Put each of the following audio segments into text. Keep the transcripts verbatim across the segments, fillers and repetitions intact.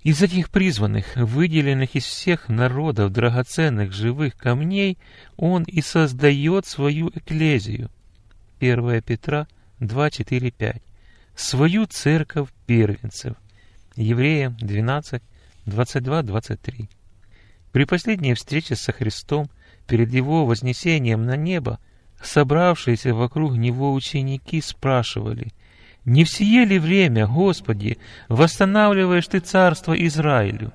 Из этих призванных, выделенных из всех народов драгоценных живых камней, Он и создает свою экклезию. первое Петра два, четыре, пять. Свою церковь первенцев. Евреям двенадцать, двадцать два, двадцать три. При последней встрече со Христом, перед Его вознесением на небо, собравшиеся вокруг Него ученики спрашивали: «Не в сие ли время, Господи, восстанавливаешь Ты царство Израилю?»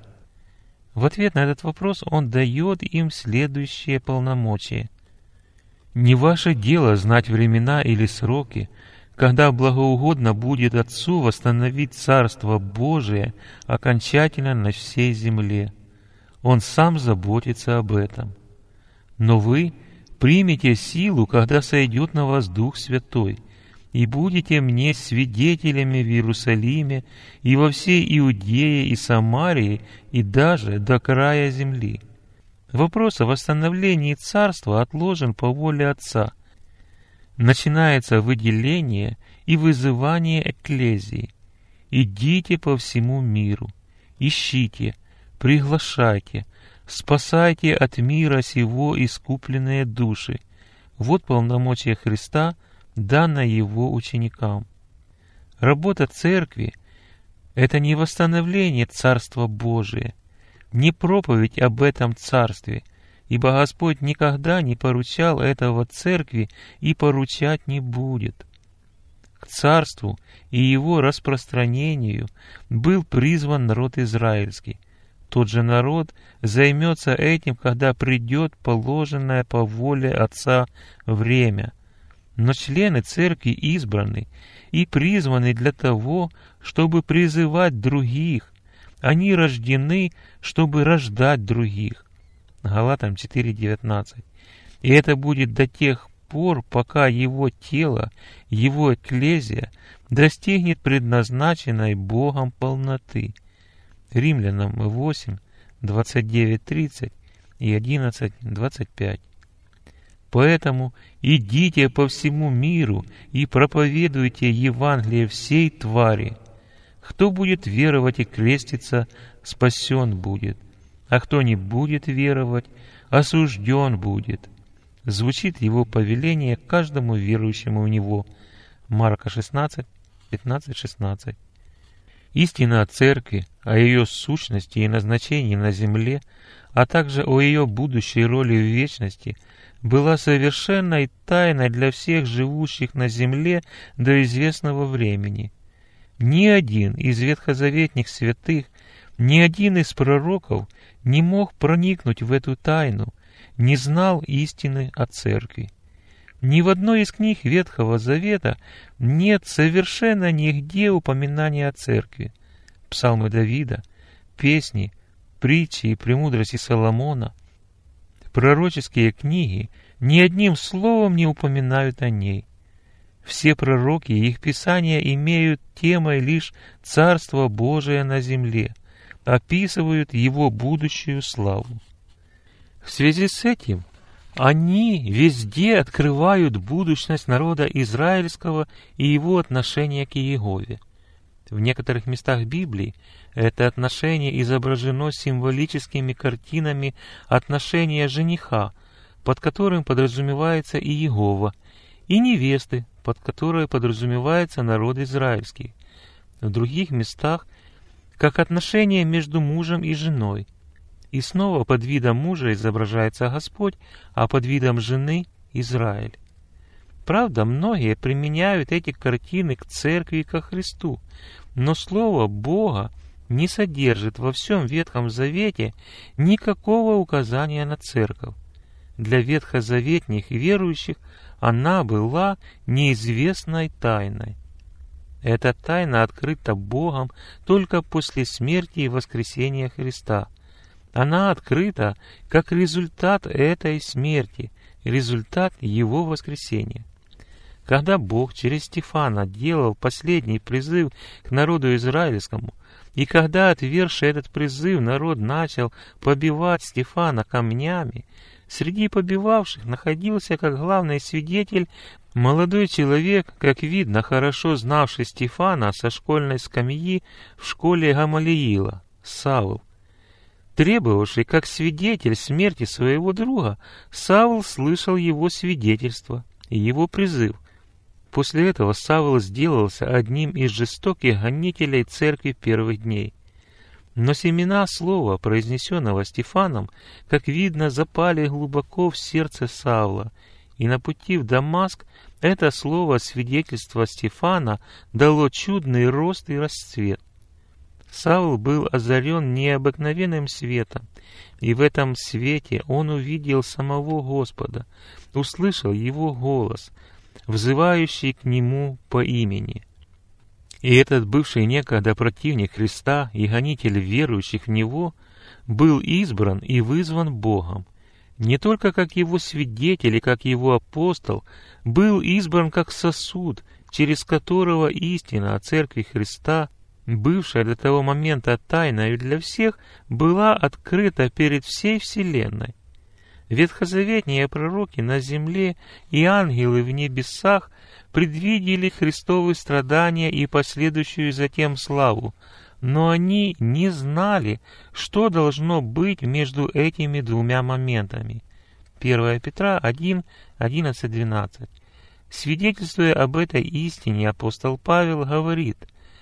В ответ на этот вопрос Он дает им следующее полномочие: «Не ваше дело знать времена или сроки, когда благоугодно будет Отцу восстановить Царство Божие окончательно на всей земле. Он Сам заботится об этом. Но вы примете силу, когда сойдет на вас Дух Святой, и будете мне свидетелями в Иерусалиме и во всей Иудее и Самарии, и даже до края земли». Вопрос о восстановлении царства отложен по воле Отца. Начинается выделение и вызывание экклезии. «Идите по всему миру, ищите, приглашайте, спасайте от мира сего искупленные души». Вот полномочия Христа, данное Его ученикам. Работа Церкви — это не восстановление Царства Божия, не проповедь об этом Царстве, ибо Господь никогда не поручал этого Церкви и поручать не будет. К Царству и его распространению был призван народ израильский. Тот же народ займется этим, когда придет положенное по воле Отца время. Но члены Церкви избраны и призваны для того, чтобы призывать других. Они рождены, чтобы рождать других. Галатам четыре, девятнадцать. И это будет до тех пор, пока его тело, его экклезия достигнет предназначенной Богом полноты. Римлянам восемь, двадцать девять, тридцать и одиннадцать, двадцать пять. Поэтому идите по всему миру и проповедуйте Евангелие всей твари. Кто будет веровать и креститься, спасен будет, а кто не будет веровать, осужден будет. Звучит его повеление каждому верующему в него. Марка шестнадцать, пятнадцать, шестнадцать. Истина о Церкви, о ее сущности и назначении на земле, а также о ее будущей роли в вечности, была совершенной тайной для всех живущих на земле до известного времени. Ни один из ветхозаветных святых, ни один из пророков не мог проникнуть в эту тайну, не знал истины о Церкви. Ни в одной из книг Ветхого Завета нет совершенно нигде упоминания о Церкви. Псалмы Давида, песни, притчи и премудрости Соломона, пророческие книги ни одним словом не упоминают о ней. Все пророки и их писания имеют темой лишь Царство Божие на земле, описывают его будущую славу. В связи с этим они везде открывают будущность народа израильского и его отношение к Иегове. В некоторых местах Библии это отношение изображено символическими картинами отношения жениха, под которым подразумевается Иегова, и невесты, под которой подразумевается народ израильский. В других местах как отношение между мужем и женой. И снова под видом мужа изображается Господь, а под видом жены — Израиль. Правда, многие применяют эти картины к Церкви и ко Христу, но Слово Бога не содержит во всем Ветхом Завете никакого указания на Церковь. Для ветхозаветных верующих она была неизвестной тайной. Эта тайна открыта Богом только после смерти и воскресения Христа. Она открыта как результат этой смерти, результат Его воскресения. Когда Бог через Стефана делал последний призыв к народу израильскому, и когда, отвергши этот призыв, народ начал побивать Стефана камнями, среди побивавших находился как главный свидетель молодой человек, как видно, хорошо знавший Стефана со школьной скамьи в школе Гамалиила, Савл, требовавший как свидетель смерти своего друга. Савл слышал его свидетельство и его призыв. После этого Савл сделался одним из жестоких гонителей церкви первых дней. Но семена слова, произнесенного Стефаном, как видно, запали глубоко в сердце Савла, и на пути в Дамаск это слово свидетельства Стефана дало чудный рост и расцвет. Савл был озарен необыкновенным светом, и в этом свете он увидел самого Господа, услышал Его голос, взывающий к Нему по имени. И этот бывший некогда противник Христа и гонитель верующих в Него был избран и вызван Богом. Не только как Его свидетель и как Его апостол, был избран как сосуд, через которого истина о Церкви Христа, бывшая до того момента тайною для всех, была открыта перед всей вселенной. Ветхозаветные пророки на земле и ангелы в небесах предвидели Христовы страдания и последующую затем славу, но они не знали, что должно быть между этими двумя моментами. первое Петра один, одиннадцать, двенадцать. Свидетельствуя об этой истине, апостол Павел говорит: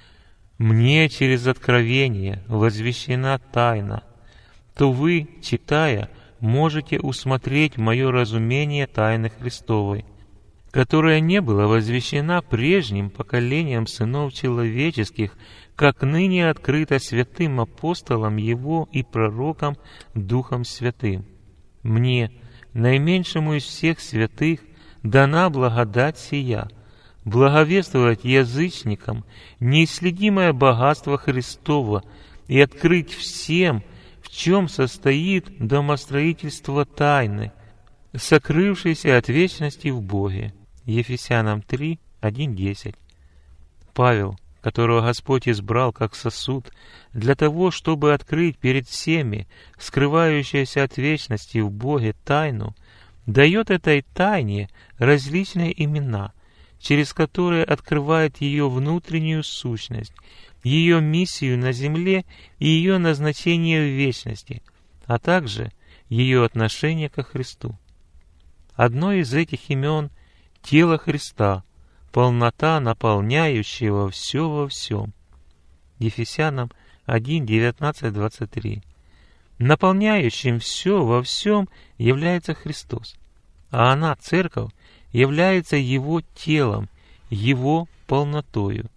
«Мне через откровение возвещена тайна, то вы, читая, можете усмотреть мое разумение тайны Христовой, которая не была возвещена прежним поколением сынов человеческих, как ныне открыта святым апостолам Его и пророкам Духом Святым. Мне, наименьшему из всех святых, дана благодать сия, благовествовать язычникам неисследимое богатство Христово и открыть всем, в чем состоит домостроительство тайны, сокрывшейся от вечности в Боге». Ефесянам три, один, десять. Павел, которого Господь избрал как сосуд для того, чтобы открыть перед всеми скрывающуюся от вечности в Боге тайну, дает этой тайне различные имена, через которые открывает ее внутреннюю сущность, ее миссию на земле и ее назначение в вечности, а также ее отношение ко Христу. Одно из этих имен — тело Христа, полнота наполняющего все во всем. Ефесянам один, девятнадцать, двадцать три. Наполняющим все во всем является Христос, а она, Церковь, является Его телом, Его полнотою.